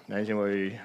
弟兄姊妹，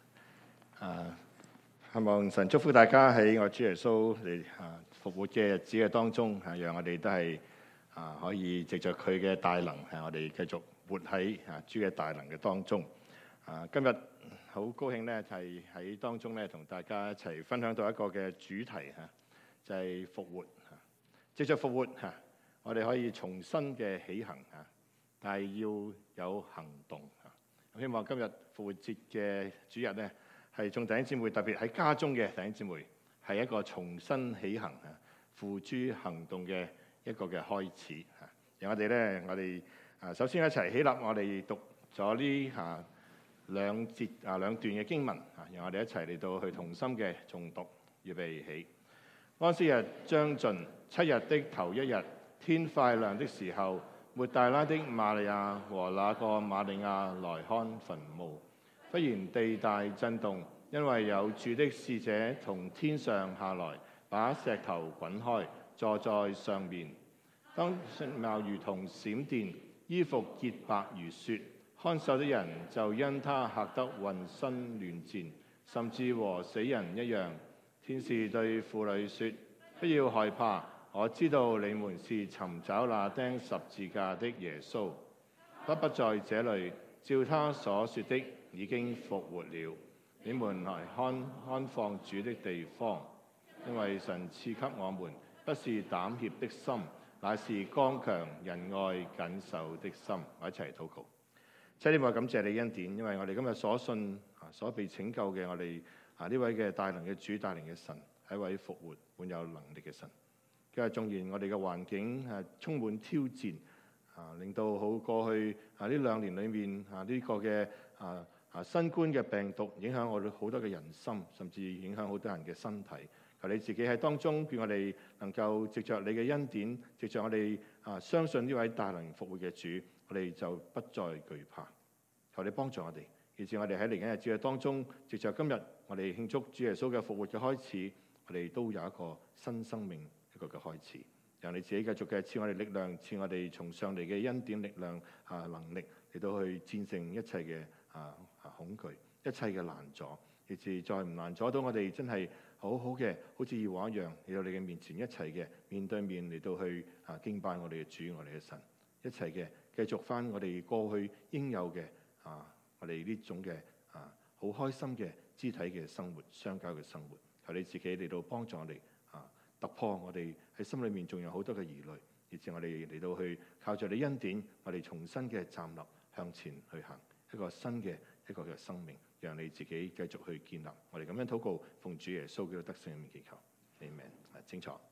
希望神祝福大家喺我主耶穌嚟復活嘅日子嘅當中，讓我哋都係可以藉着佢嘅大能，我哋繼續活喺主嘅大能嘅當中。今日好高興咧，係喺當中咧同大家一齊分享到一個嘅主題就係復活。藉着復活我哋可以重新嘅起行但係要有行動。希望今日復活節嘅主日咧，係眾弟兄姊妹，特別喺家中嘅弟兄姊妹，係一個重新起行付諸行動嘅一個嘅開始。讓我哋首先一齊起立，我哋讀咗呢兩段嘅經文，讓我哋一齊嚟到去同心嘅誦讀，預備起。安息日將盡，7日的頭一日，天快亮的時候，抹大拉的瑪利亞和那個瑪利亞來看墳墓，忽然地大震動，因為有主的使者從天上下來，把石頭滾開，坐在上面。當相貌如同閃電，衣服潔白如雪，看守的人就因他嚇得渾身亂戰，甚至和死人一樣。天使對婦女說：不要害怕，我知道你們是尋找那釘十字架的耶穌，他不在這裡，照他所說的已經復活了。你們來看放主的地方，因為神賜給我們不是膽怯的心，乃是剛強仁愛謹守的心。我一齊禱告。親愛的，感謝你恩典，因為我哋今日所信所被拯救嘅我哋呢位嘅大能嘅主、大能嘅神，係一位復活滿有能力嘅神。今日縱然我哋嘅環境充滿挑戰，令到好過去呢2年裏面呢個嘅新冠嘅病毒影響我哋好多嘅人心，甚至影響好多人嘅身體。求你自己喺當中，叫我哋能夠藉着你嘅恩典，藉着我哋相信呢位大能復活嘅主，我哋就不再懼怕。求你幫助我哋，以致我哋喺嚟緊日子嘅當中，藉着今日我哋慶祝主耶穌嘅復活嘅開始，我哋都有一個新生命一個嘅開始。讓你自己繼續嘅賜我哋力量，賜我哋從上嚟嘅恩典力量能力嚟到去戰勝一切嘅恐懼，一切嘅難阻，以致再唔難阻到我哋真係好好嘅，好似以往一樣嚟到你嘅面前，一齊嘅面對面嚟到去敬拜我哋嘅主，我哋嘅神，一齊嘅繼續翻我哋過去應有嘅我哋呢種嘅好開心嘅肢體嘅生活、相交嘅生活。求你自己嚟到幫助我哋突破我哋喺心裏面仲有好多嘅疑慮，以致我哋嚟到去靠住你恩典，我哋重新嘅站立向前去行一個新嘅一個嘅生命，讓你自己繼續去建立。我哋咁樣禱告，奉主耶穌基督得勝嘅名祈求，Amen。清楚。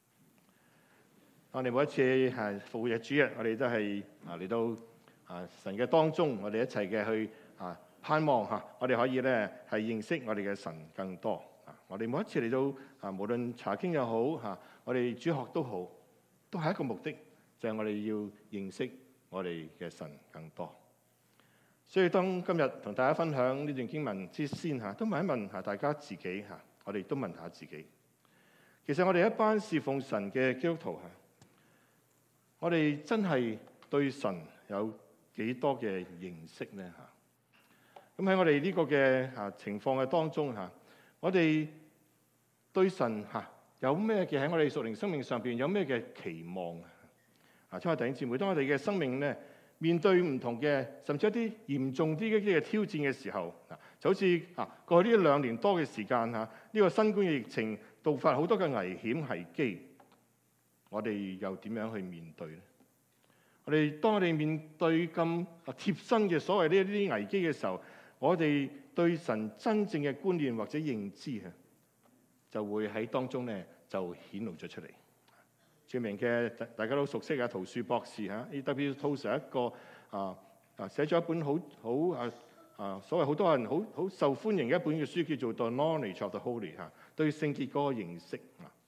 我哋每一次係復活嘅主日，我哋都係嚟到神嘅當中，我哋一齊嘅去盼望我哋可以咧係認識我哋嘅神更多。我哋每一次嚟到無論查經又好我哋主學都好，都係一個目的，就係我哋要認識我哋嘅神更多。所以當今日同大家分享呢段經文之先都問一問大家自己我哋都問下自己，其實我哋一班侍奉神嘅基督徒我哋真係對神有幾多嘅認識呢？咁喺我哋呢個嘅情況嘅當中我哋對神有咩嘅喺我哋屬靈生命上邊有咩嘅期望親愛弟兄姊妹，當我哋嘅生命咧面對唔同嘅甚至一啲嚴重啲嘅挑戰嘅時候，就好似過去呢2年多嘅時間呢個新冠嘅疫情導發好多嘅危險危機，我哋又點樣去面對呢？當我哋面對咁貼身嘅所謂呢一啲危機嘅時候，我哋對神真正嘅觀念或者認知就會喺當中咧就顯露咗出嚟。著名嘅大家都熟悉陶恕博士A.W. Tozer 一個寫咗一本所謂好多人好受歡迎嘅一本嘅書，叫做《The Knowledge of the Holy》對聖潔嗰個認識，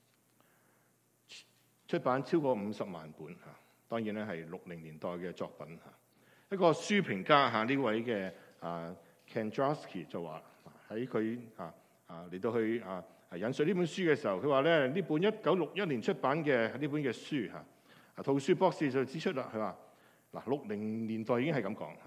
出版超過50萬本當然咧係60年代嘅作品一個書評家呢位嘅Kandrowski 就話喺佢嚟到去引述呢本書嘅時候，佢話咧呢本1961年出版嘅呢本嘅書陶恕博士就指出啦，佢話60年代已經係咁講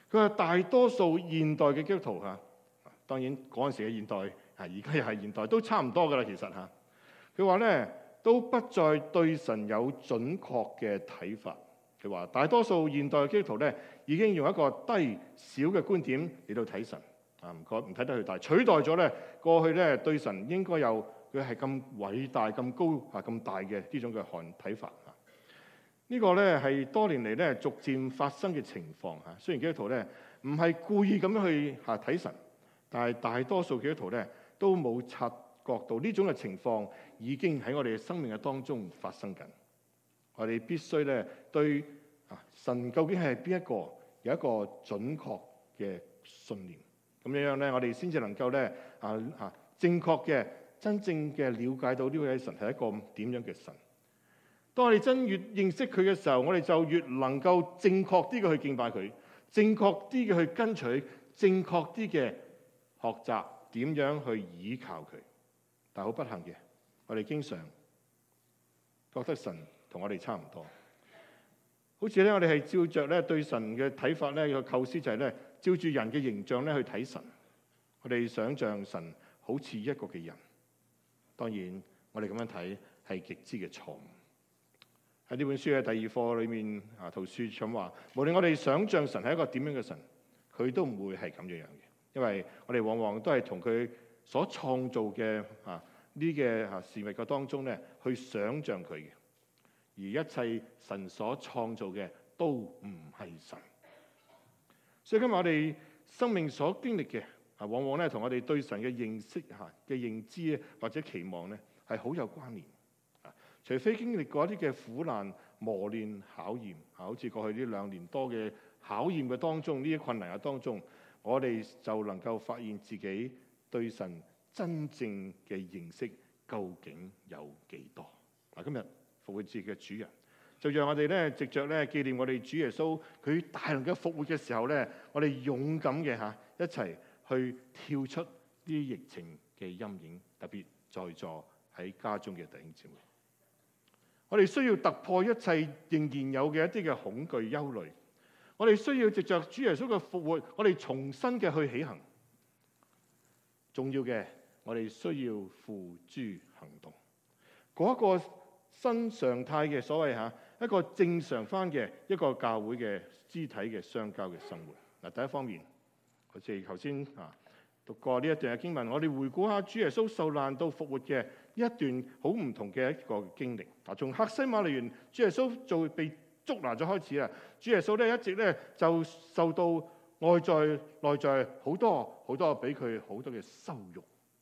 佢話大多數現代嘅基督徒當然嗰陣時嘅現代而家又係現代，都差唔多噶啦。其實佢話咧都不再對神有準確嘅睇法。佢話大多數現代嘅基督徒咧已經用一個低小嘅觀點嚟到睇神唔睇得佢大，取代咗咧過去咧對神應該有佢係咁偉大、咁高咁大嘅呢種嘅睇法。呢個咧係多年嚟咧逐漸發生嘅情況。雖然基督徒咧唔係故意咁樣去睇神，但係大多數基督徒咧都冇察覺到呢種嘅情況已經喺我哋嘅生命嘅當中發生緊。我哋必須咧對神究竟係邊一個有一個準確嘅信念，咁樣咧我哋先至能夠咧正確嘅真正嘅了解到呢位神係一個點樣嘅神。當我哋真越認識佢嘅時候，我哋就越能夠正確啲嘅去敬拜佢，正確啲嘅去跟隨，正確啲嘅學習點樣去倚靠佢。但係好不幸嘅，我哋經常覺得神同我哋差唔多，好似咧我哋係照着咧對神嘅睇法咧個構思就係咧照住人嘅形象咧去睇神。我哋想像神好似一個嘅人，當然我哋咁樣睇係極之嘅錯誤。喺呢本書嘅第二課裏面，圖書咁話，無論我哋想像神係一個點樣嘅神，佢都唔會係咁樣嘅，因為我哋往往都係同佢所創造嘅呢嘅事物嘅當中咧，去想像佢嘅，而一切神所創造嘅都唔係神。所以今日我哋生命所經歷嘅往往咧同我哋對神嘅認識嘅認知或者期望咧係好有關聯。除非經歷過一啲嘅苦難、磨練、考驗，好似過去呢2年多嘅考驗嘅當中，呢啲困難嘅當中，我哋就能夠發現自己對神真正嘅認識究竟有幾多。今日復活節嘅主日，就讓我哋咧藉着咧紀念我哋主耶穌佢大能嘅復活嘅時候咧，我哋勇敢嘅一齊去跳出呢啲疫情嘅陰影，特別在座喺家中嘅弟兄姊妹。我哋需要突破一切仍然有嘅一啲嘅恐懼、憂慮。我哋需要藉着主耶穌嘅復活，我哋重新嘅去起行。重要嘅，我哋需要付諸行動。嗰一個新常態嘅所謂一個正常翻嘅一個教會嘅肢體嘅相交嘅生活。第一方面，好似頭先讀過呢一段嘅經文，我哋回顧下主耶穌受難到復活嘅一段好唔同嘅一個經歷。從客西馬尼園主耶穌就被捉拿咗開始啦。主耶穌咧一直咧就受到外在內在好多好多俾佢好多嘅羞辱。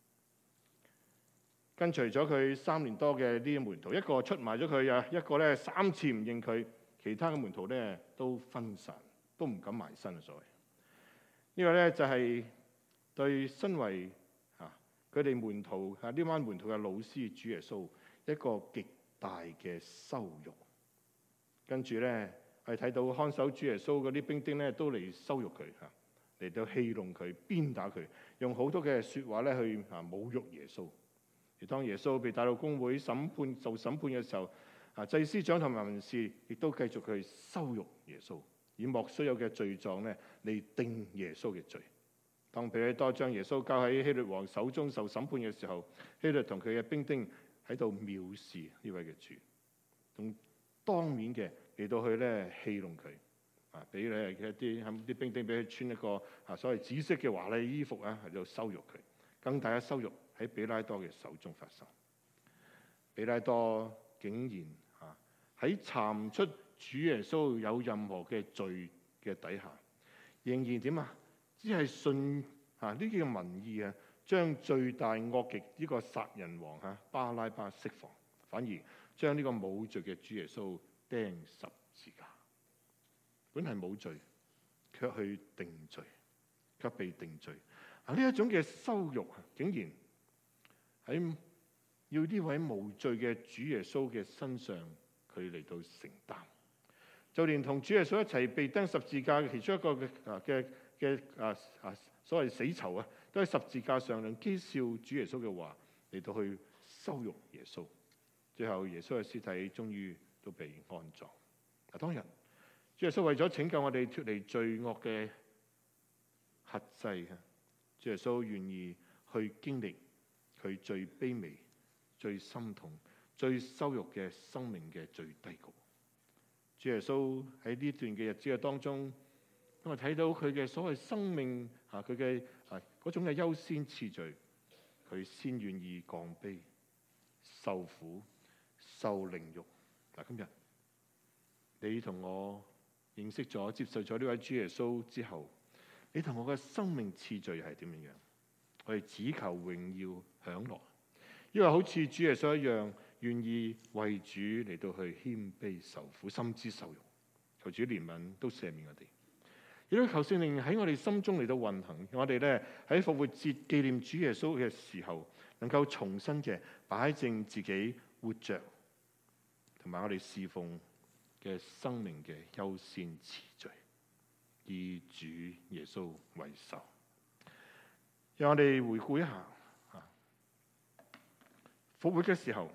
跟隨咗佢3年多嘅呢啲門徒，一個出賣咗佢一個咧3次唔認佢，其他嘅門徒咧都分散，都唔敢埋身。所謂呢個咧就係對身為佢哋門徒呢班門徒嘅老師主耶穌一個極大嘅羞辱。跟住咧我哋睇到看守主耶穌嗰啲兵丁咧都嚟羞辱佢嚟到戲弄佢、鞭打佢，用好多嘅説話咧去侮辱耶穌。而當耶穌被帶到公會受審判嘅時候，祭司長同埋文士亦都繼續去羞辱耶穌，以莫須有嘅罪狀咧嚟定耶穌嘅罪。當彼拉多將耶穌交喺希律王手中受審判嘅時候，希律同佢嘅兵丁喺度藐視呢位嘅主，仲當面嘅嚟到去咧戲弄佢，俾咧一啲兵丁俾佢穿一個所謂紫色嘅華麗衣服喺度羞辱佢。更大嘅羞辱喺彼拉多嘅手中發生。彼拉多竟然喺查唔出主耶穌有任何嘅罪嘅底下，仍然點只係順呢啲嘅民意將最大惡極呢個殺人王巴拉巴釋放，反而將呢個冇罪嘅主耶穌釘十字架。本係冇罪，卻去定罪，卻被定罪。呢一種嘅羞辱竟然喺要呢位無罪嘅主耶穌嘅身上，佢嚟到承擔。就連同主耶穌一齊被釘十字架嘅其中一個嘅所謂死囚都喺十字架上用譏笑主耶穌嘅話嚟到去羞辱耶穌。最後耶穌嘅屍體終於都被安葬。當日主耶穌為咗拯救我哋脫離罪惡嘅克制，主耶穌願意去經歷佢最卑微、最心痛、最羞辱嘅生命嘅最低谷。主耶穌喺呢段嘅日子嘅當中，因為睇到佢嘅所謂生命佢嘅嗰種嘅優先次序，佢先願意降卑、受苦、受凌辱。今日你同我認識咗、接受咗呢位主耶穌之後，你同我嘅生命次序係點樣？我哋只求榮耀享樂，因為好似主耶穌一樣，願意為主嚟到去謙卑受苦，甚至受辱。求主憐憫，都赦免我哋。亦都求聖靈喺我哋心中嚟到運行，我哋咧喺復活節紀念主耶穌嘅時候，能夠重新嘅擺正自己活着，同埋我哋侍奉嘅生命嘅優先次序，以主耶穌為首。讓我哋回顧一下復活嘅時候，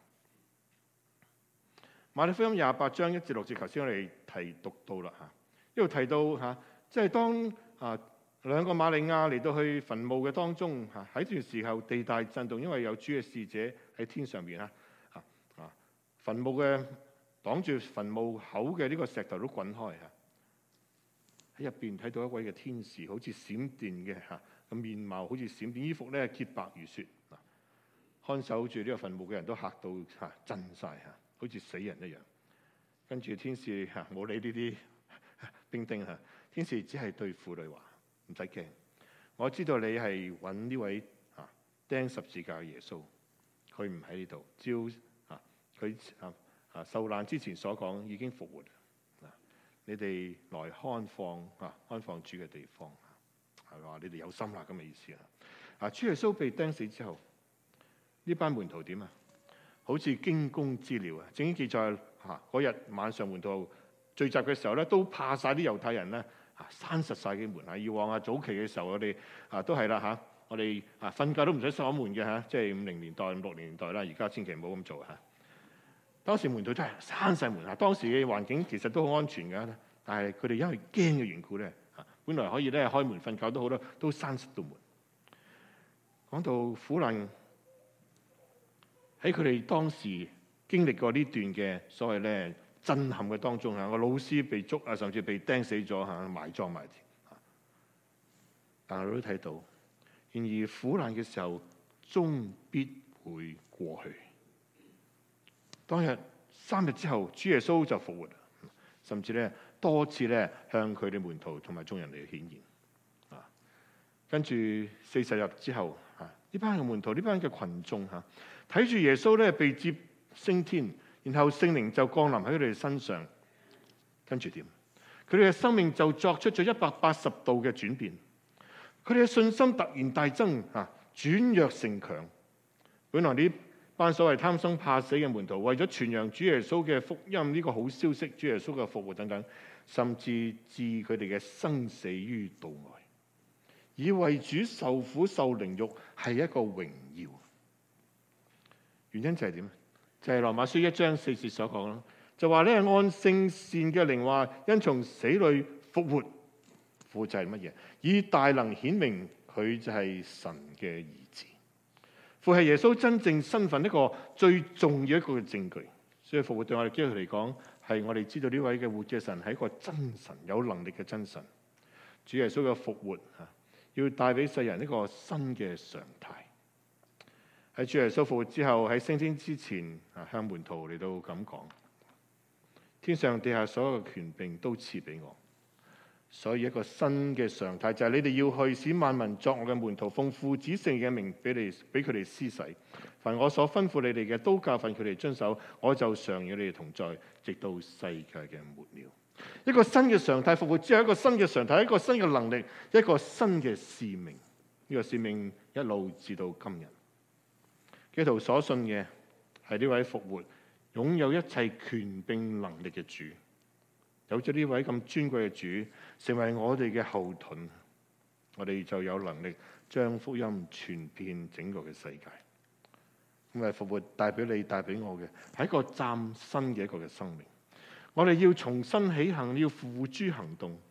馬太福音28章1至6節，頭先我哋讀到啦，呢度提到即係當兩個瑪利亞嚟到去墳墓嘅當中，喺呢段時候地大震動，因為有主嘅使者喺天上邊墳墓嘅擋住墳墓口嘅呢個石頭都滾開，喺入邊睇到一位嘅天使，好似閃電嘅個面貌，好似閃電，衣服咧潔白如雪。看守住呢個墳墓嘅人都嚇到震晒，好似死人一樣。跟住天使冇理呢啲兵丁，天使只係對婦女話：唔使驚，我知道你係揾呢位釘十字架嘅耶穌，佢唔喺呢度，照佢受難之前所講已經復活。你哋來看放主嘅地方，係話你哋有心啦咁嘅意思啦。主耶穌被釘死之後，呢班門徒點啊？好似驚弓之鳥啊！正經記載嗰日晚上門徒聚集嘅時候咧，都怕晒啲猶太人咧閂實晒嘅門。以往早期嘅時候，我哋都係啦我哋瞓覺都唔使鎖門嘅即係50年代、60年代啦。而家千祈唔好咁做。當時門徒真係閂晒門。當時嘅環境其實都好安全嘅，但係佢哋因為驚嘅緣故咧，本來可以咧開門瞓覺都好啦，都閂實到門。講到苦難。喺佢哋當時經歷過呢段嘅所謂咧震撼嘅當中，個老師被捉甚至被釘死咗埋葬埋添。但係我都睇到，然而苦難嘅時候終必會過去。當日3日之後，主耶穌就復活，甚至咧多次咧向佢哋門徒同埋眾人嚟顯現。跟住40日之後，呢班嘅門徒，呢班嘅群眾睇住耶穌咧被接升天，然後聖靈就降臨喺佢哋身上，跟住點？佢哋嘅生命就作出咗180度嘅轉變，佢哋嘅信心突然大增，轉弱成強。本來呢班所謂貪生怕死嘅門徒，為咗傳揚主耶穌嘅福音呢個好消息，主耶穌嘅復活等等，甚至置佢哋嘅生死於度外，以為主受苦受凌辱係一個榮耀。原因就係點？就係羅馬書1章4節所講啦，就話咧按聖善嘅靈話，因從死裏復活，父就係乜嘢？以大能顯明佢就係神嘅兒子。父係耶穌真正身份一個最重要一個嘅證據。所以復活對我哋基督徒嚟講，係我哋知道呢位嘅活嘅神係一個真神，有能力嘅真神。主耶穌嘅復活要帶俾世人一個新嘅常態。喺主耶穌復活之後，喺升天之前，向門徒嚟到咁講：天上地下所有嘅權柄都賜俾我。所以一個新嘅常態就係你哋要去使萬民作我嘅門徒，奉父子聖靈嘅名俾佢哋施洗。凡我所吩咐你哋嘅，都教訓佢哋遵守。我就常與你哋同在，直到世界嘅末了。一個新嘅常態復活之後，一個新嘅常態，一個新嘅能力，一個新嘅使命。呢個使命一路至到今日。基督徒所信嘅係呢位復活、擁有一切權柄能力嘅主。有咗呢位咁尊貴嘅主，成為我哋嘅後盾，我哋就有能力將福音傳遍整個嘅世界。咁啊，復活帶俾你、帶俾我嘅係一個嶄新嘅一個嘅生命。我哋要重新起行，要付諸行動。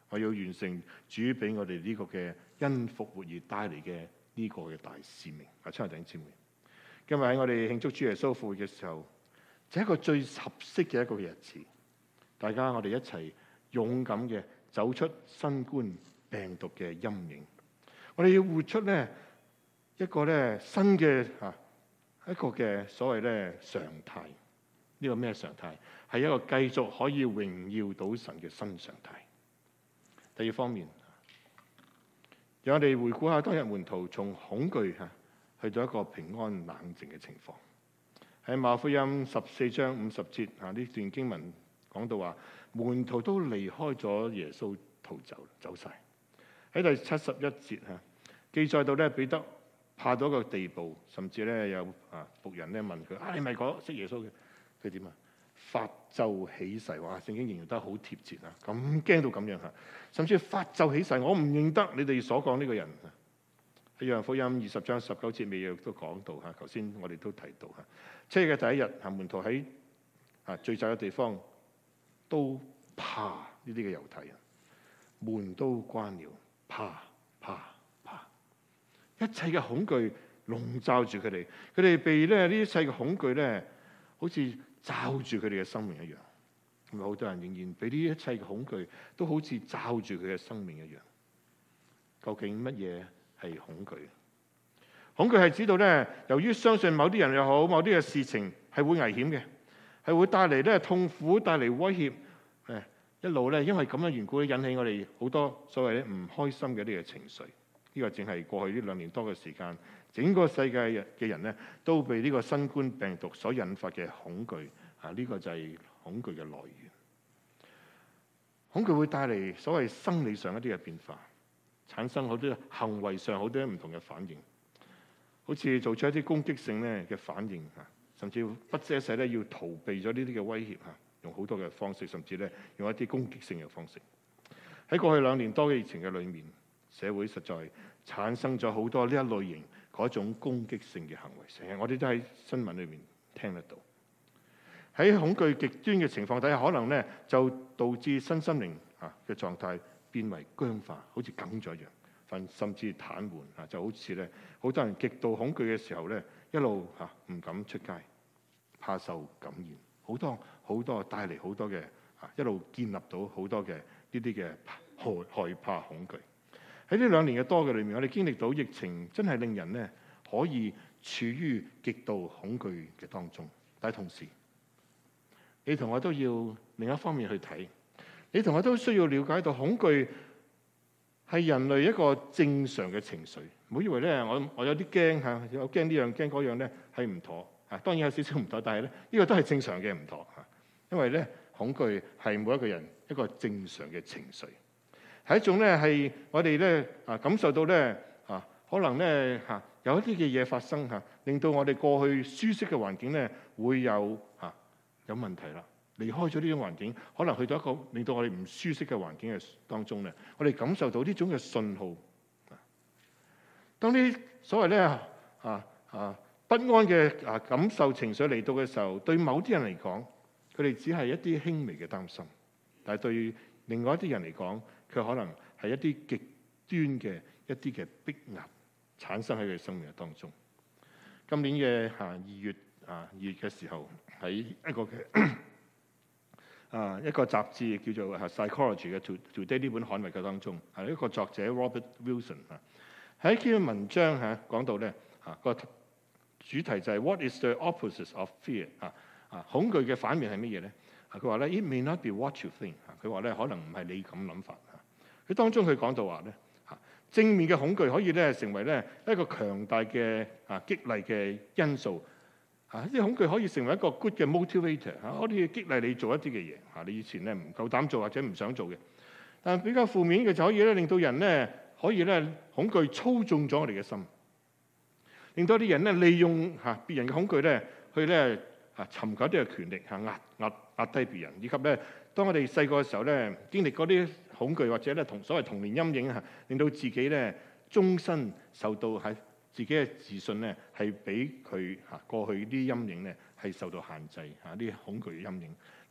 我要完成主俾我哋呢個嘅因復活而帶嚟嘅呢個嘅大使命。親愛弟兄姊妹，今日喺我哋慶祝主耶穌復活嘅時候，就係一個最合適嘅一個日子。大家我哋一齊勇敢嘅走出新冠病毒嘅陰影。我哋要活出呢一個呢新嘅一個嘅所謂呢常態。呢個咩常態？係一個繼續可以榮耀到神嘅新常態。第二方面，讓我哋回顧下當日門徒從恐懼去到一個平安冷靜嘅情況。喺馬可福音14章50節呢段經文講到話，門徒都離開咗耶穌逃走晒。喺第71節記載到咧，彼得怕到一個地步，甚至咧有僕人咧問佢：你咪講識耶穌嘅？佢點啊？發咒起誓，哇！聖經形容得好貼切啊！咁驚到咁樣甚至發咒起誓，我唔認得你哋所講呢個人。喺約翰福音20章19節尾亦都講到頭先我哋都提到七日嘅第一日門徒喺聚集嘅地方都怕呢啲嘅猶太人，門都關了，怕，一切嘅恐懼籠罩住佢哋，佢哋被呢一切嘅恐懼咧，好似罩住佢哋嘅生命一樣。咁好多人仍然俾呢一切嘅恐懼都好似罩住佢嘅生命一樣。究竟乜嘢係恐懼？恐懼係指到咧，由於相信某啲人又好，某啲嘅事情係會危險嘅，係會帶嚟咧痛苦，帶嚟威脅。一路咧，因為咁嘅緣故，引起我哋好多所謂咧唔開心嘅呢個情緒。呢個正係過去呢2年多嘅時間，整個世界嘅人咧都被呢個新冠病毒所引發嘅恐懼呢個就係恐懼嘅來源。恐懼會帶嚟所謂生理上一啲嘅變化，產生好多行為上好多唔同嘅反應，好似做出一啲攻擊性咧嘅反應甚至不遮勢咧要逃避咗呢啲嘅威脅用好多嘅方式，甚至咧用一啲攻擊性嘅方式。喺過去2年多嘅疫情嘅裏面，社會實在產生咗好多呢一類型嗰種攻擊性嘅行為，成日我哋都喺新聞裏面聽得到。喺恐懼極端嘅情況底下，可能咧就導致身心靈嘅狀態變為僵化，好似梗咗一樣，甚至癱瘓就好似咧好多人極度恐懼嘅時候咧，一路唔敢出街，怕受感染，好多帶嚟好多嘅一路建立到好多嘅呢啲嘅害怕恐懼。喺呢2年嘅多嘅裏面，我哋經歷到疫情真係令人咧可以處於極度恐懼嘅當中，但係同時你同我都要另一方面去睇，你同我都需要了解到恐懼係人類一個正常嘅情緒。唔好以為咧我有啲驚有驚呢樣驚嗰樣咧係唔妥當然有少少唔妥，但係咧呢個都係正常嘅唔妥因為咧恐懼係每一個人一個正常嘅情緒，係一種咧係我哋咧感受到咧可能咧有一啲嘅嘢發生令到我哋過去舒適嘅環境咧會有問題啦。離開咗呢種環境，可能去到一個令到我哋唔舒適嘅環境嘅當中咧，我哋感受到呢種嘅信號。當呢所謂咧不安嘅感受情緒嚟到嘅時候，對某啲人嚟講，佢哋只係一啲輕微嘅擔心；但係對另外一啲人嚟講，佢可能係一啲極端嘅一啲嘅逼壓產生喺佢生命嘅當中。今年嘅2月嘅時候，喺一個嘅一個雜誌叫做 Psychology 嘅 Today 呢本刊物嘅當中，係一個作者 Robert Wilson 喺一篇文章講到咧個主題就係 What is the opposite of fear？ 恐懼嘅反面係乜嘢咧？佢話咧 It may not be what you think。佢話咧可能唔係你咁諗法。佢當中佢講到話咧正面嘅恐懼可以咧成為咧一個強大嘅激勵嘅因素。呢啲恐懼可以成為一個 good 嘅 motivator 可以激勵你做一啲嘅嘢你以前咧唔夠膽做或者唔想做嘅。但係比較負面嘅就可以咧令到人咧可以咧恐懼操縱咗我哋嘅心，令到啲人咧利用別人嘅恐懼咧去咧尋求一啲嘅權力壓低別人，以及咧當我哋細個嘅時候咧經歷嗰啲恐懼或者咧所謂童年陰影令到自己咧終身受到自己嘅自信咧係俾佢過去啲陰影咧係受到限制啲恐懼嘅陰影，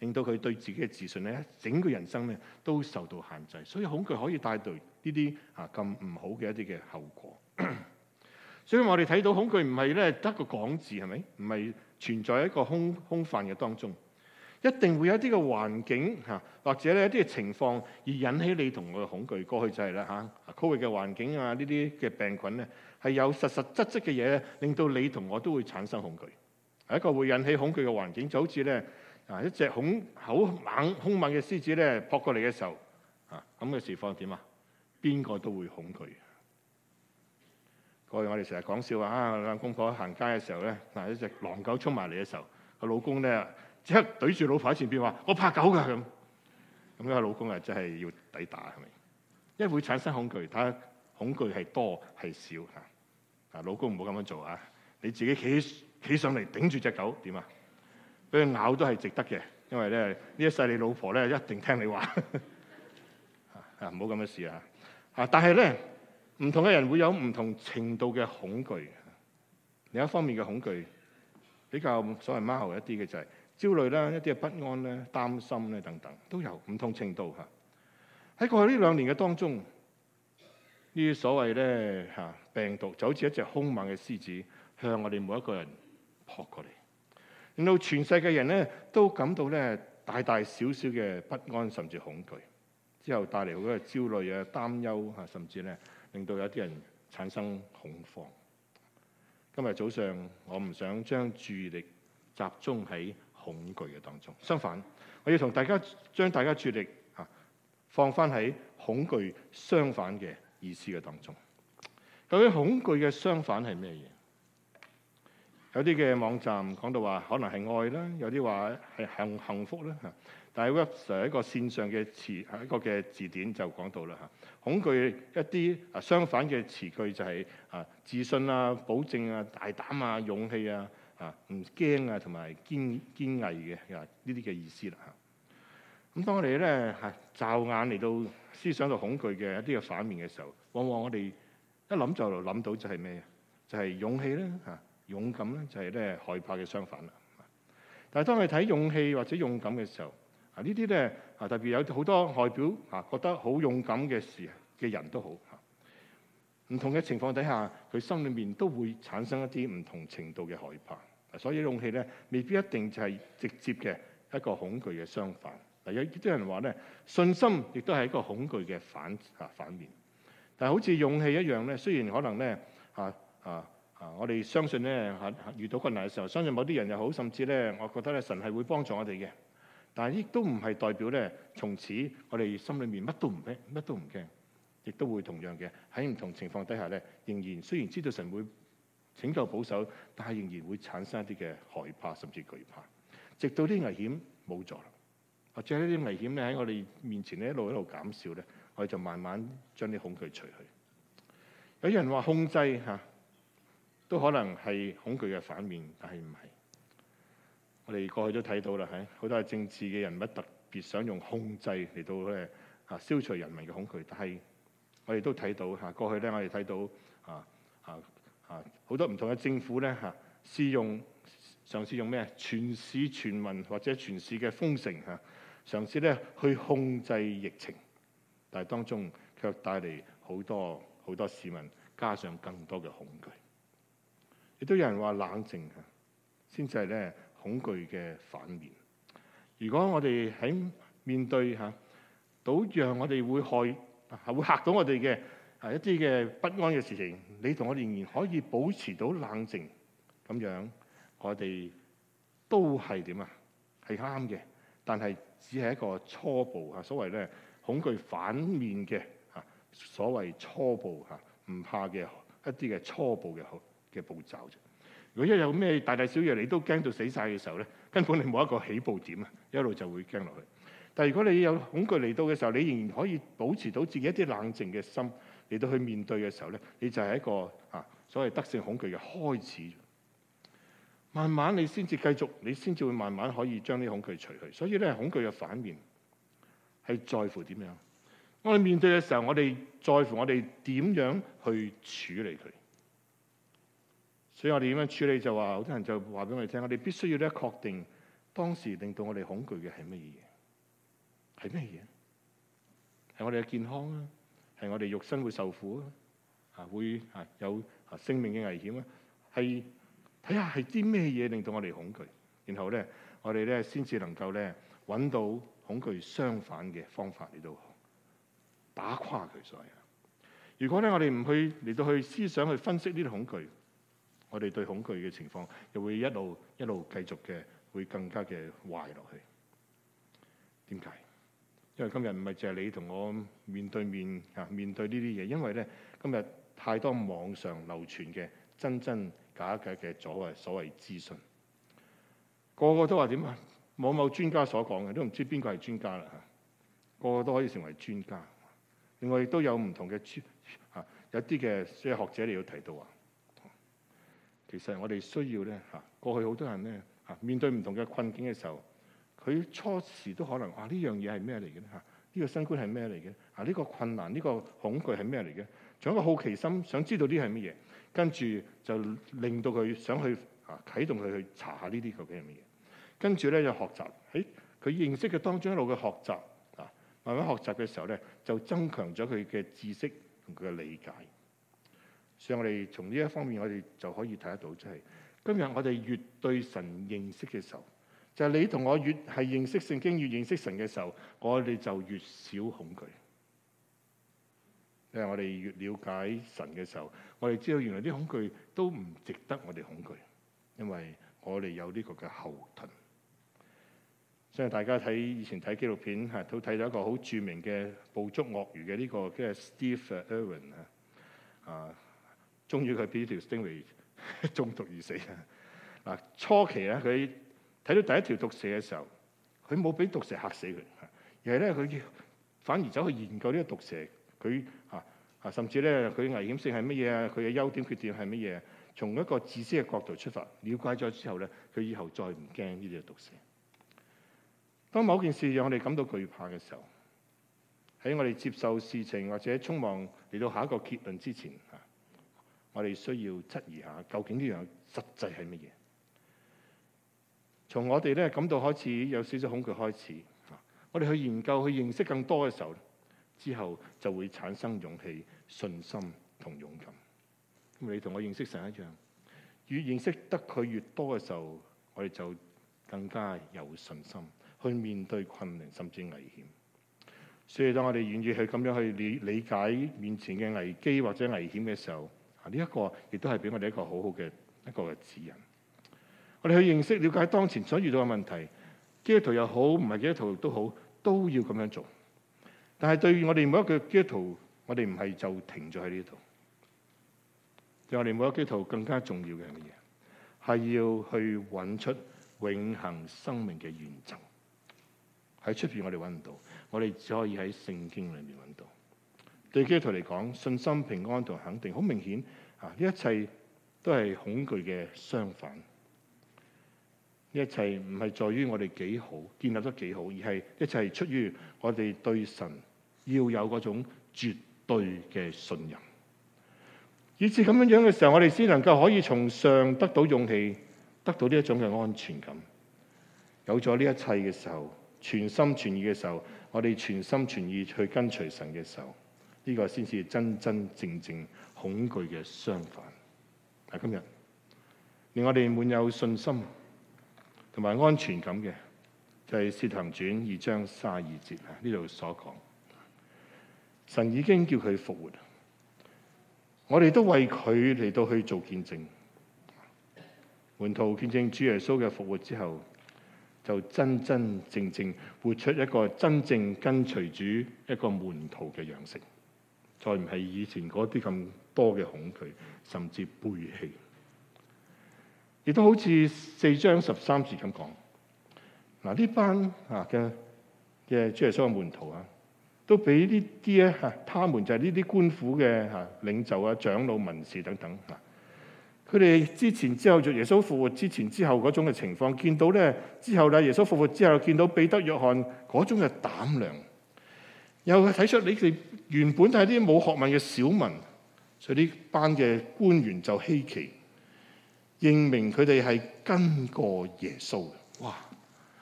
令到佢對自己嘅自信咧，整個人生咧都受到限制。所以恐懼可以帶來呢啲咁唔好嘅一啲嘅後果。所以我哋睇到恐懼唔係咧得個講字，係咪？唔係存在一個空泛嘅當中，一定會有一啲嘅環境或者咧一啲嘅情況而引起你同我嘅恐懼。過去就係啦，COVID嘅環境呢啲嘅病菌咧係有實質嘅嘢咧，令到你同我都會產生恐懼。係一個會引起恐懼嘅環境，就好似咧一隻兇猛嘅獅子咧撲過嚟嘅時候咁嘅情況點啊？邊個都會恐懼。過去我哋成日講笑話兩公婆行街嘅時候咧，一隻狼狗衝埋嚟嘅時候，個老公咧即刻對住老婆喺前邊話：我怕狗㗎咁。咁個老公真係要抵打係咪？因為會產生恐懼，睇下恐懼係多係少老公唔好咁樣做啊！你自己企上嚟頂住隻狗點啊？俾佢咬都係值得嘅，因為咧呢一世你老婆咧一定聽你話唔好咁嘅事但係咧。唔同嘅人會有唔同程度嘅恐懼。另一方面嘅恐懼比較所謂貓一啲嘅就係焦慮啦、一啲嘅不安咧、擔心咧等等，都有唔同程度喺過去呢2年嘅當中，呢啲所謂咧病毒就好似一隻兇猛嘅獅子向我哋每一個人撲過嚟，令到全世界人咧都感到咧大大小小嘅不安甚至恐懼，之後帶嚟好多嘅焦慮擔憂甚至咧令到有啲人產生恐慌。今日早上我唔想將注意力集中喺恐懼嘅當中，相反，我要同大家將大家注意力放翻喺恐懼相反嘅意思嘅當中。究竟恐懼嘅相反係咩嘢？有啲嘅網站講到話可能係愛啦，有啲話係幸福啦。但係 Webster 一個線上嘅詞一個嘅字典就講到啦恐懼一啲相反嘅詞句就係自信保證大膽勇氣唔驚同埋堅毅嘅呢啲嘅意思啦咁當我哋咧驟眼嚟到思想到恐懼嘅一啲嘅反面嘅時候，往往我哋一諗就諗到就係咩？就係勇氣啦勇敢咧就係咧害怕嘅相反啦。但係當你睇勇氣或者勇敢嘅時候，呢啲咧特別有好多外表覺得好勇敢嘅事嘅人都好唔同嘅情況底下，佢心裏面都會產生一啲唔同程度嘅害怕。所以勇氣咧未必一定就係直接嘅一個恐懼嘅相反。有啲人話咧信心亦都係一個恐懼嘅反面。但係好似勇氣一樣咧，雖然可能咧我哋相信咧遇到困難嘅時候，相信某啲人又好，甚至咧我覺得咧神係會幫助我哋嘅。但係亦都唔係代表咧從此我哋心裏面乜都唔驚，亦都會同樣嘅喺唔同情況底下咧，仍然雖然知道神會拯救保守，但係仍然會產生一啲嘅害怕甚至懼怕，直到啲危險冇咗啦，或者呢啲危險咧喺我哋面前咧一路減少咧，我哋就慢慢將啲恐懼除去。有人話控制都可能係恐懼嘅反面，但係唔係。我哋過去都睇到啦，好多係政治嘅人物特別想用控制嚟到咧消除人民嘅恐懼，但係我哋都睇到過去咧，我哋睇到好多唔同嘅政府咧嘗試用咩全市全民或者全市嘅封城嘗試咧去控制疫情，但係當中卻帶嚟好多市民加上更多嘅恐懼。亦都有人話冷靜先至係咧恐懼嘅反面。如果我哋喺面對到讓我哋會嚇到我哋嘅一啲嘅不安嘅事情，你同我仍然可以保持到冷靜，咁樣我哋都係點係啱嘅，但係只係一個初步所謂咧恐懼反面嘅所謂初步唔怕嘅一啲嘅初步嘅步驟啫。如果一有咩大大小嘢你都驚到死晒嘅時候咧，根本你冇一個起步點一路就會驚落去。但係如果你有恐懼嚟到嘅時候，你仍然可以保持到自己一啲冷靜嘅心嚟到去面對嘅時候咧，你就係一個所謂得勝恐懼嘅開始。慢慢你先至繼續，你先至會慢慢可以將啲恐懼除去。所以咧，恐懼嘅反面係在乎點樣？我哋面對嘅時候，我哋在乎我哋點樣去處理佢。所以我哋點樣處理就話，好多人就話俾我哋聽，我哋必須要咧確定當時令到我哋恐懼嘅係乜嘢？係咩嘢？係我哋嘅健康啊？係我哋肉身會受苦啊？會有性命嘅危險啊？係睇下係啲咩嘢令到我哋恐懼，然後咧我哋咧先至能夠咧揾到恐懼相反嘅方法嚟到打垮佢所有。如果咧我哋唔去嚟到去思想去分析呢啲恐懼，我哋對恐懼嘅情況又會一路繼續嘅會更加嘅壞落去。點解？因為今日唔係淨係你同我面對面面對呢啲嘢，因為咧今日太多網上流傳嘅真假嘅所謂資訊，個個都話點啊？某某專家所講嘅，都唔知邊個係專家啦嚇。個個都可以成為專家。另外亦都有唔同嘅有啲嘅學者你要提到話，其實我哋需要咧過去好多人咧面對唔同嘅困境嘅時候，佢初時都可能呢樣嘢係咩嚟嘅咧呢個新冠係咩嚟嘅呢個困難呢個恐懼係咩嚟嘅？仲有一個好奇心，想知道啲係乜嘢，跟住就令到佢想去啟動佢去查下呢啲究竟係乜嘢，跟住咧就學習喺佢認識嘅當中一路嘅學習慢慢學習嘅時候咧，就增強咗佢嘅知識同佢嘅理解。所以我哋從呢一方面，我哋就可以睇得到，即係今日我哋越對神認識嘅時候，就係你同我越係認識聖經、越認識神嘅時候，我哋就越少恐懼。因為我哋越了解神嘅時候，我哋知道原來啲恐懼都唔值得我哋恐懼，因為我哋有呢個嘅後盾。所以大家以前睇紀錄片都睇到一個好著名嘅捕捉鱷魚嘅呢個嘅 Steve Irwin 終於佢俾呢條 stingray 中毒而死初期咧，佢睇到第一條毒蛇嘅時候，佢冇俾毒蛇嚇死佢，而係咧佢反而走去研究呢個毒蛇，佢甚至咧佢危險性係乜嘢啊？佢嘅優點缺點係乜嘢？從一個知識嘅角度出發，了解咗之後咧，佢以後再唔驚呢啲嘅毒蛇。當某件事讓我哋感到懼怕嘅時候，喺我哋接受事情或者匆忙嚟到下一個結論之前我哋需要質疑下究竟呢樣實際係乜嘢。從我哋咧感到開始有少少恐懼開始，我哋去研究去認識更多嘅時候，之後就會產生勇氣、信心同勇敢。咁你同我認識神一樣，越認識得佢越多嘅時候，我哋就更加有信心去面對困難甚至危險。所以當我哋願意去咁樣去理解面前嘅危機或者危險嘅時候，呢一個亦都係俾我哋一個好好嘅一個嘅指引。我哋去認識了解當前所遇到嘅問題，基督徒又好，唔係基督徒都好，都要咁樣做。但係對於我哋每一個基督徒，我哋唔係就停咗喺呢度。對我哋每一個基督徒更加重要嘅係乜嘢？係要去揾出永恆生命嘅原則。喺出邊我哋揾唔到，我哋只可以喺聖經裏面揾到。對基督徒嚟講，信心、平安同肯定，好明顯呢一切都係恐懼嘅相反。呢一切唔係在於我哋幾好，建立得幾好，而係一切係出於我哋對神要有嗰種絕對嘅信任。以至咁樣嘅時候，我哋先能夠可以從上得到勇氣，得到呢一種嘅安全感。有咗呢一切嘅時候，全心全意嘅時候，我哋全心全意去跟隨神嘅時候，呢個先至真真正正恐懼嘅相反。今日令我哋滿有信心同埋安全感嘅，就係《使徒行傳》2章32節呢度所講，神已經叫佢復活，我哋都為佢嚟到去做見證。門徒見證主耶穌嘅復活之後，就真真正正活出一個真正跟隨主一個門徒嘅樣式，再唔係以前嗰啲咁多嘅恐懼，甚至背棄。亦都好似4章13節咁講，呢班嘅主耶穌嘅門徒都俾呢啲咧他們就係呢啲官府嘅領袖長老、文士等等佢哋之前之後就耶穌復活之前之後嗰種嘅情況，見到咧之後耶穌復活之後見到彼得、約翰嗰種嘅膽量，又睇出你哋原本係啲冇學問嘅小民，所以呢班嘅官員就稀奇，認明佢哋係跟過耶穌嘅。哇！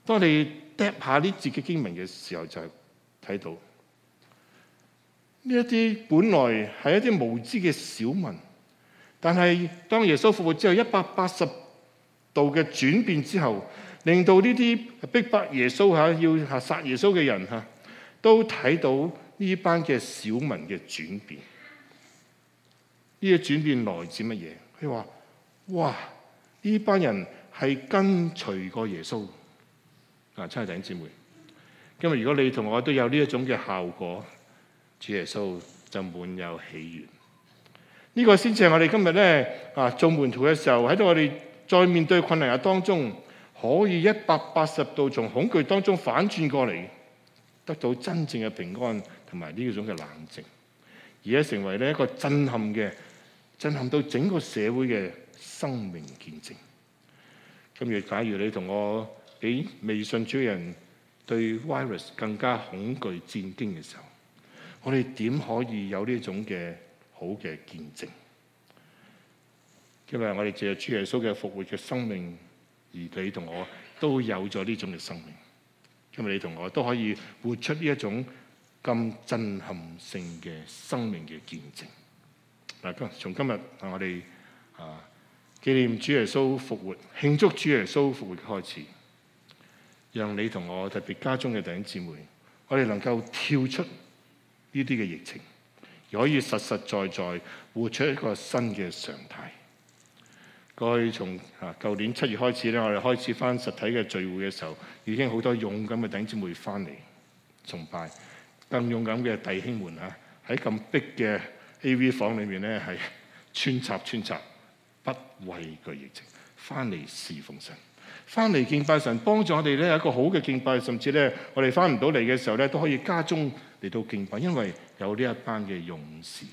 當你嗒下呢節嘅經文嘅時候，就睇到呢一啲本來係一啲無知嘅小民，但係當耶穌復活之後180度嘅轉變之後，令到呢啲逼迫耶穌要殺耶穌嘅人都睇到呢班嘅小民嘅轉變。呢個轉變來自乜嘢？佢話：哇！呢班人係跟隨過耶穌。親愛的弟兄姊妹，今日如果你同我都有呢一種嘅效果，主耶穌就滿有喜悅。呢個先至係我哋今日咧做門徒嘅時候，喺度我哋再面對困難嘅當中，可以180度從恐懼當中反轉過嚟，得到真正嘅平安同埋呢種嘅冷靜，而且成為呢一個震撼到整個社會嘅生命見證。今日假如你同我比未信主嘅人對 virus 更加恐懼戰驚嘅時候，我哋點可以有呢種嘅好嘅見證？因為我哋借主耶穌嘅復活嘅生命，而你同我都有咗呢種嘅生命。因為你同我都可以活出呢一種咁震撼性嘅生命嘅見證。嗱，從今日我哋紀念主耶穌復活，慶祝主耶穌復活嘅開始，讓你同我特別家中嘅弟兄姊妹，我哋能夠跳出呢啲嘅疫情，而可以實實在在活出一個新嘅常態。過去從舊年7月開始咧，我哋開始翻實體嘅聚會嘅時候，已經好多勇敢嘅弟兄姊妹翻嚟崇拜，更勇敢嘅弟兄們喺咁逼嘅 AV 房裏面咧，係穿插，不畏懼疫情，翻嚟侍奉神，翻嚟敬拜神，幫助我哋咧有一個好嘅敬拜，甚至咧我哋翻唔到嚟嘅時候咧，都可以家中嚟到敬拜，因為有呢一班嘅勇士。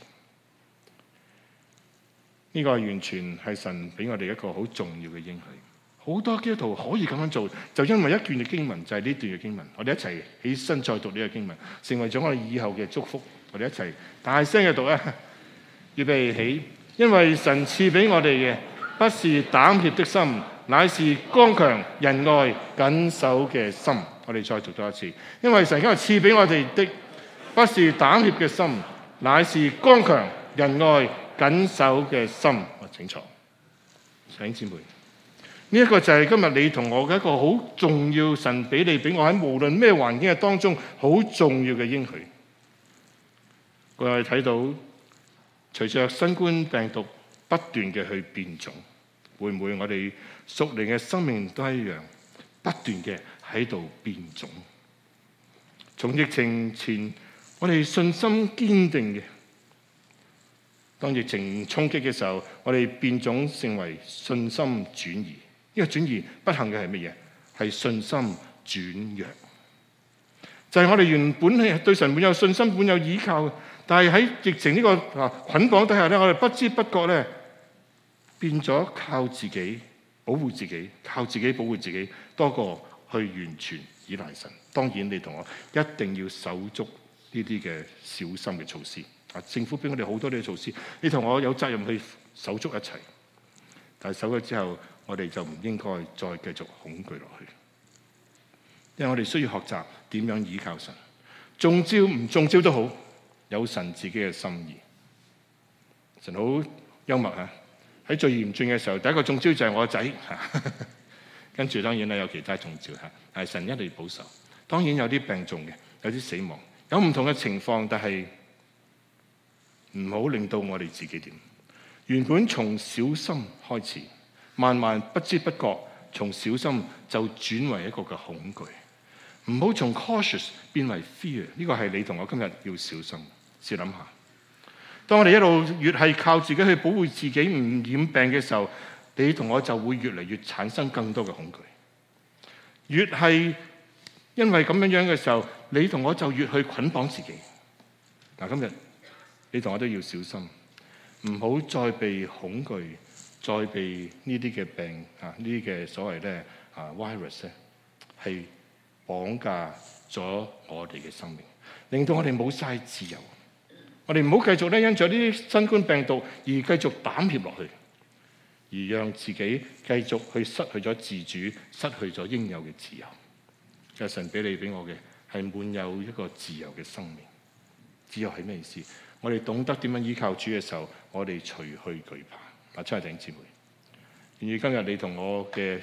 呢個完全係神俾我哋一個好重要嘅應許。好多基督徒可以咁樣做，就因為一段嘅經文，就係呢段嘅經文。我哋一齊起身再讀呢個經文，成為咗我哋以後嘅祝福。我哋一齊大聲嘅讀啊！預備起，因為神賜俾我哋嘅不是膽怯的心，乃是剛強、仁愛、謹守嘅心。我哋再讀多一次，因為神今日賜俾我哋的不是膽怯嘅心，乃是剛強、仁愛、謹守嘅心。請坐，弟兄姊妹，呢一個就係今日你同我嘅一個好重要，神俾你俾我喺無論咩環境嘅當中好重要嘅應許。我哋睇到隨着新冠病毒不斷嘅去變種，會唔會我哋屬靈嘅生命都係一樣不斷嘅喺度變種？從疫情前，我哋信心堅定嘅。當疫情衝擊嘅時候，我哋變種成為信心轉移。呢個轉移不幸嘅係乜嘢？係信心轉弱。就係我哋原本係對神滿有信心、滿有依靠，但係喺疫情呢個捆綁底下咧，我哋不知不覺咧變咗靠自己保護自己，靠自己保護自己多過去完全依賴神。當然，你同我一定要守足呢啲嘅小心嘅措施。政府俾我哋好多呢啲措施，你同我有責任去守足一齊。但係守咗之後，我哋就唔應該再繼續恐懼落去，因為我哋需要學習點樣依靠神。中招唔中招都好，有神自己嘅心意。神好幽默嚇，喺最嚴峻嘅時候，第一個中招就係我個仔嚇，跟住當然咧有其他中招嚇，但係神一定保守。當然有啲病重嘅，有啲死亡，有唔同嘅情況，但係唔好令到我哋自己點。原本從小心開始，慢慢不知不覺從小心就轉為一個嘅恐懼。唔好從 cautious 變為 fear， 呢個係你同我今日要小心。試諗下，當我哋一路越係靠自己去保護自己唔染病嘅時候，你同我就會越嚟越產生更多嘅恐懼。越係因為咁樣嘅時候，你同我就越去捆綁自己。嗱，今日你同我都要小心，唔好再被恐懼，再被呢啲嘅病呢啲嘅所謂咧virus 咧係綁架咗我哋嘅生命，令到我哋冇晒自由。我哋唔好繼續咧因著呢啲新冠病毒而繼續膽怯落去，而讓自己繼續去失去咗自主，失去咗應有嘅自由。 就係神俾你俾我嘅係滿有一個自由嘅生命。自由係咩意思？我哋懂得點樣依靠主嘅時候，我哋除去懼怕。親愛弟兄姊妹，願意今日你同我嘅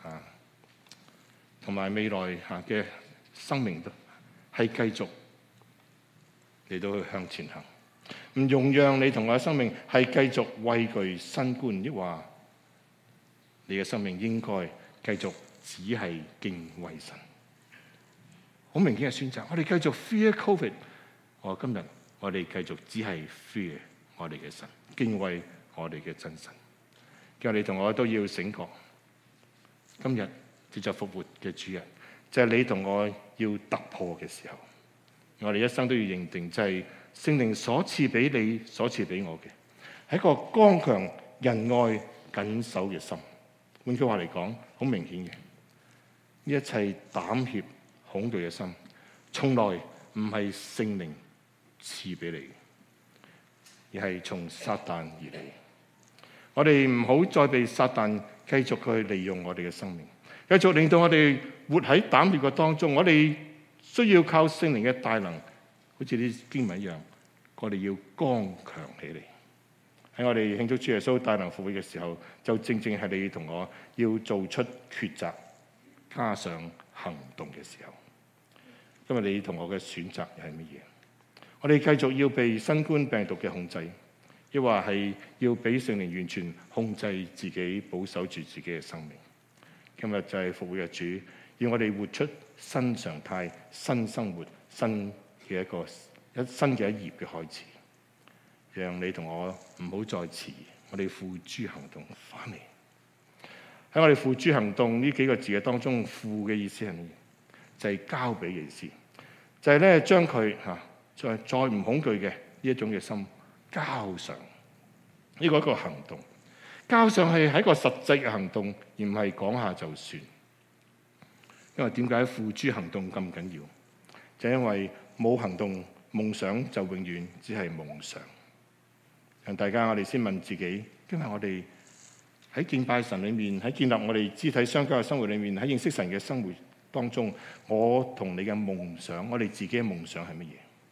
同埋未來嘅生命都係繼續嚟到去向前行，唔容讓你同我嘅生命係繼續畏懼新冠，抑或你嘅生命應該繼續只係敬畏神。好明顯嘅選擇，我哋繼續 fear COVID。今日我哋繼續只係 fear 我哋嘅神，敬畏我哋嘅真神。叫你同我都要醒覺，今日接着復活嘅主日，就係你同我要突破嘅時候。我哋一生都要認定，就係聖靈所賜俾你、所賜俾我嘅，係一個剛強、仁愛、謹守嘅心。換句話嚟講，好明顯嘅，呢一切膽怯、恐懼嘅心，從來唔係聖靈賜俾你，而係從撒旦而嚟。我哋唔好再被撒旦繼續去利用我哋嘅生命，繼續令到我哋活喺膽怯嘅當中。我哋需要靠聖靈嘅大能，好似啲經文一樣，我哋要剛強起嚟。喺我哋慶祝主耶穌大能復活嘅時候，就正正係你同我要做出抉擇，加上行動嘅時候。今日你同我嘅選擇係乜嘢？我哋繼續要被新冠病毒嘅控制，抑或係要俾聖靈完全控制自己，保守住自己嘅生命？今日就係復活嘅主，要我哋活出新常態、新生活、新嘅一頁嘅開始。讓你同我唔好再遲，我哋付諸行動翻嚟。喺我哋付諸行動呢幾個字嘅當中，付嘅意思係乜嘢？就係交俾嘅意思，就係咧將佢再唔恐懼嘅呢一種嘅心交上。呢個一個行動，交上去係一個實際嘅行動，而唔係講下就算。因為點解付諸行動咁緊要？就因為冇行動，夢想就永遠只係夢想。讓大家我哋先問自己，今日我哋喺敬拜神裏面，喺建立我哋肢體相交嘅生活裏面，喺認識神嘅生活當中，我同你嘅夢想，我哋自己嘅夢想係乜嘢？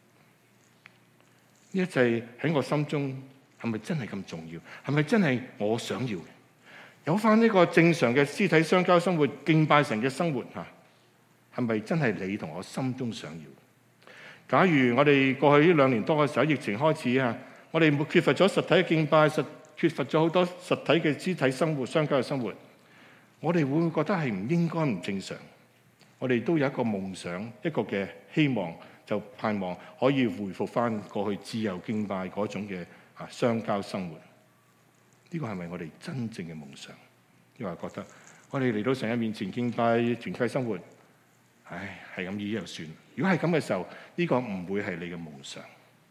呢一切喺我心中係咪真係咁重要？係咪真係我想要嘅？有翻呢個正常嘅肢體相交生活、敬拜神嘅生活係咪真係你同我心中想要？假如我哋過去呢2年多嘅時候，疫情開始我哋缺乏咗實體嘅敬拜，缺乏咗好多實體嘅肢體生活、相交嘅生活，我哋會唔會覺得係唔應該、唔正常？我哋都有一個夢想，一個嘅希望，就盼望可以回復翻過去自由敬拜嗰種嘅相交生活。呢個係咪我哋真正嘅夢想？因為覺得我哋嚟到神嘅面前敬拜團契生活，係咁意就算。如果係咁嘅時候，呢個唔會係你嘅夢想。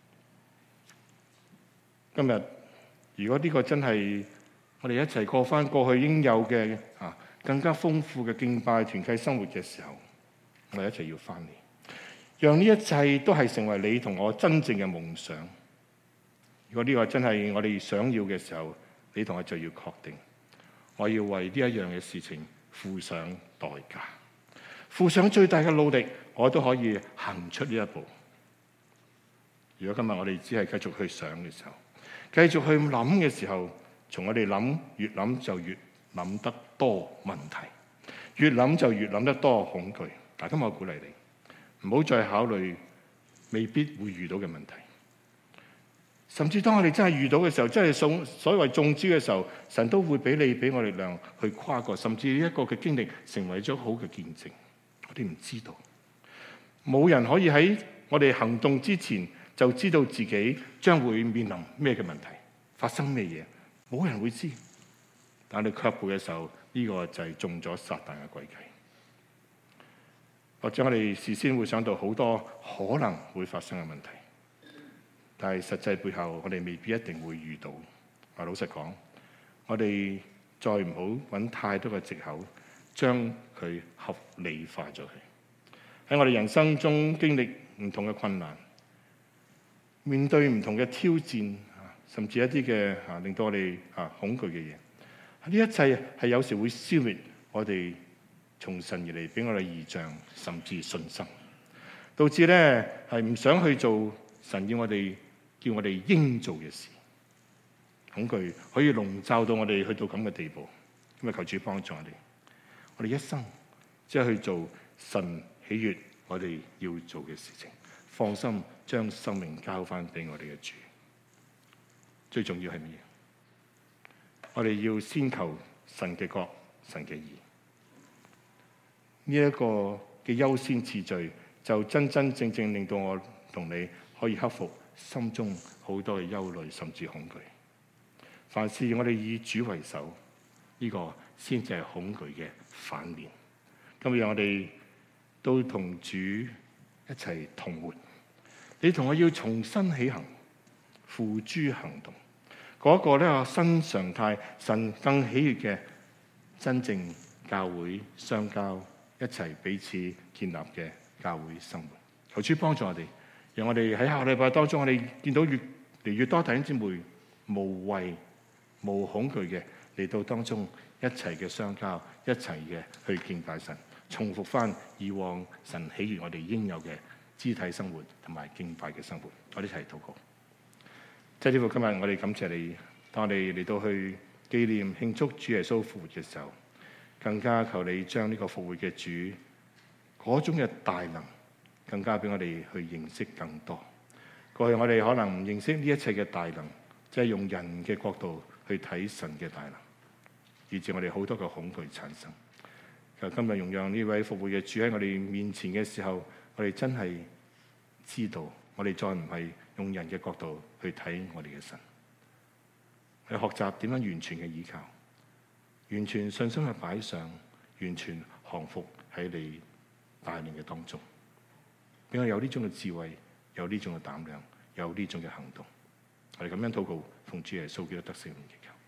今日如果呢個真係我哋一齊過翻過去應有嘅更加豐富嘅敬拜團契生活嘅時候，我哋一齊要翻嚟，讓呢一切都係成為你同我真正嘅夢想。如果呢個真係我哋想要嘅時候，你同我就要確定，我要為呢一樣嘅事情付上代價，付上最大嘅努力，我都可以行出呢一步。如果今日我哋只係繼續去想嘅時候，繼續去諗嘅時候，從我哋諗越諗就越諗得多問題，越諗就越諗得多恐懼。今日我鼓勵你，唔好再考慮未必會遇到嘅問題。甚至當我哋真係遇到嘅時候，真係所謂中招嘅時候，神都會俾我力量去跨過，甚至呢一個嘅經歷成為咗好嘅見證。我哋唔知道，冇人可以喺我哋行動之前就知道自己將會面臨咩嘅問題，發生咩嘢，冇人會知。但係你卻步嘅時候，呢個就係中咗撒旦嘅詭計。或者我哋事先會想到好多可能會發生嘅問題，但係實際背後我哋未必一定會遇到。老實講，我哋再唔好揾太多嘅藉口，將佢合理化咗佢。喺我哋人生中經歷唔同嘅困難，面對唔同嘅挑戰，甚至一啲嘅令到我哋恐懼嘅嘢，呢一切係有時會消滅我哋從神而嚟俾我哋異象，甚至信心，導致咧係唔想去做神要我哋叫我哋應做嘅事。恐懼可以籠罩到我哋去到咁嘅地步。咁啊，求主幫助我哋一生即係去做神喜悅我哋要做嘅事情，放心將生命交翻俾我哋嘅主。最重要係乜嘢？我哋要先求神嘅國、神嘅義。呢一個嘅優先次序，就真真正正令到我同你可以克服心中好多嘅憂慮，甚至恐懼。凡事我哋以主為首，呢個先至係恐懼嘅反面。今日我哋都同主一齊同活。你同我要重新起行，付諸行動。嗰個咧新常態，神更喜悅嘅真正教會相交，一齊彼此建立嘅教會生活。求主幫助我哋，讓我哋喺下個禮拜當中，我哋見到越嚟越多弟兄姊妹無畏無恐懼嘅嚟到當中一齊嘅相交，一齊嘅去敬拜神，重複翻以往神喜悅我哋應有嘅肢體生活同埋敬拜嘅生活。我哋一齊禱告。即係呢個今日我哋感謝你，當我哋嚟到去紀念慶祝主耶穌復活嘅時候，更加求你將呢個復活嘅主嗰種嘅大能，更加俾我哋去認識更多。過去我哋可能唔認識呢一切嘅大能，即係用人嘅角度去睇神嘅大能，以致我哋好多嘅恐懼產生。就今日容讓呢位復活嘅主喺我哋面前嘅時候，我哋真係知道，我哋再唔係用人嘅角度去睇我哋嘅神，去學習點樣完全嘅依靠，完全信心嘅擺上，完全降服喺你帶領嘅當中，俾我有呢種嘅智慧，有呢種嘅膽量，有呢種嘅行動。我哋咁樣禱告，奉主耶穌基督得勝名祈求。